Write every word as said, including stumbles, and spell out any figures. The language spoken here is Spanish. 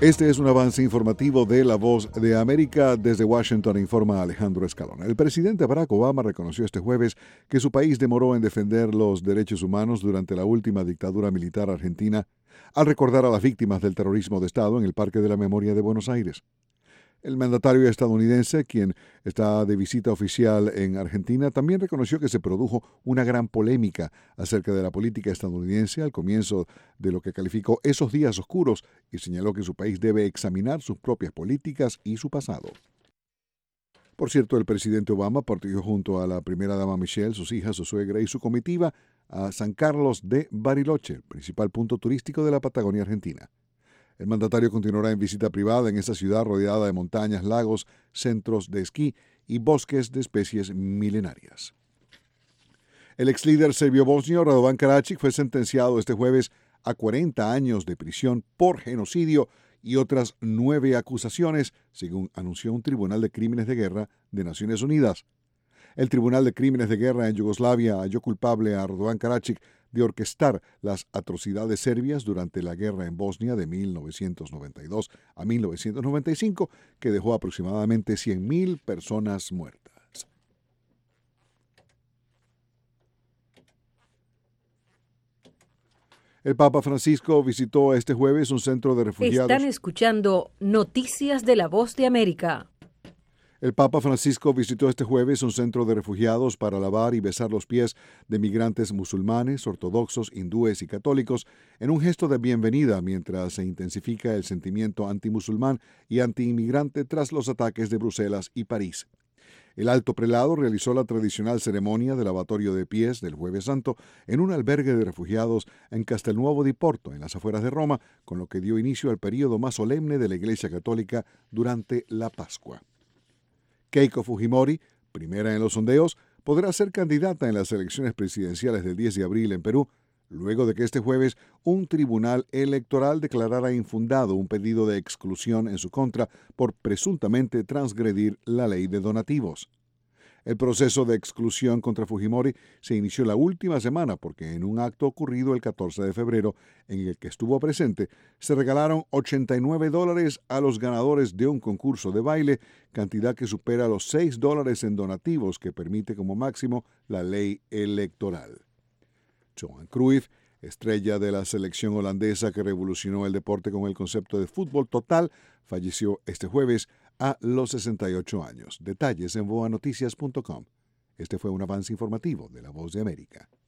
Este es un avance informativo de La Voz de América. Desde Washington informa Alejandro Escalona. El presidente Barack Obama reconoció este jueves que su país demoró en defender los derechos humanos durante la última dictadura militar argentina, al recordar a las víctimas del terrorismo de Estado en el Parque de la Memoria de Buenos Aires. El mandatario estadounidense, quien está de visita oficial en Argentina, también reconoció que se produjo una gran polémica acerca de la política estadounidense al comienzo de lo que calificó esos días oscuros y señaló que su país debe examinar sus propias políticas y su pasado. Por cierto, el presidente Obama partió junto a la primera dama Michelle, sus hijas, su suegra y su comitiva a San Carlos de Bariloche, el principal punto turístico de la Patagonia Argentina. El mandatario continuará en visita privada en esa ciudad rodeada de montañas, lagos, centros de esquí y bosques de especies milenarias. El ex líder serbio-bosnio Radovan Karadzic fue sentenciado este jueves a cuarenta años de prisión por genocidio y otras nueve acusaciones, según anunció un tribunal de crímenes de guerra de Naciones Unidas. El Tribunal de Crímenes de Guerra en Yugoslavia halló culpable a Radovan Karadzic de orquestar las atrocidades serbias durante la guerra en Bosnia de mil novecientos noventa y dos a mil novecientos noventa y cinco, que dejó aproximadamente cien mil personas muertas. El Papa Francisco visitó este jueves un centro de refugiados. Están escuchando Noticias de La Voz de América. El Papa Francisco visitó este jueves un centro de refugiados para lavar y besar los pies de migrantes musulmanes, ortodoxos, hindúes y católicos en un gesto de bienvenida mientras se intensifica el sentimiento antimusulmán y antiinmigrante tras los ataques de Bruselas y París. El alto prelado realizó la tradicional ceremonia de lavatorio de pies del Jueves Santo en un albergue de refugiados en Castelnuovo di Porto, en las afueras de Roma, con lo que dio inicio al período más solemne de la Iglesia Católica durante la Pascua. Keiko Fujimori, primera en los sondeos, podrá ser candidata en las elecciones presidenciales del diez de abril en Perú, luego de que este jueves un tribunal electoral declarara infundado un pedido de exclusión en su contra por presuntamente transgredir la ley de donativos. El proceso de exclusión contra Fujimori se inició la última semana porque en un acto ocurrido el catorce de febrero, en el que estuvo presente, se regalaron ochenta y nueve dólares a los ganadores de un concurso de baile, cantidad que supera los seis dólares en donativos que permite como máximo la ley electoral. Johan Cruyff, estrella de la selección holandesa que revolucionó el deporte con el concepto de fútbol total, falleció este jueves a los sesenta y ocho años. Detalles en boa noticias punto com. Este fue un avance informativo de La Voz de América.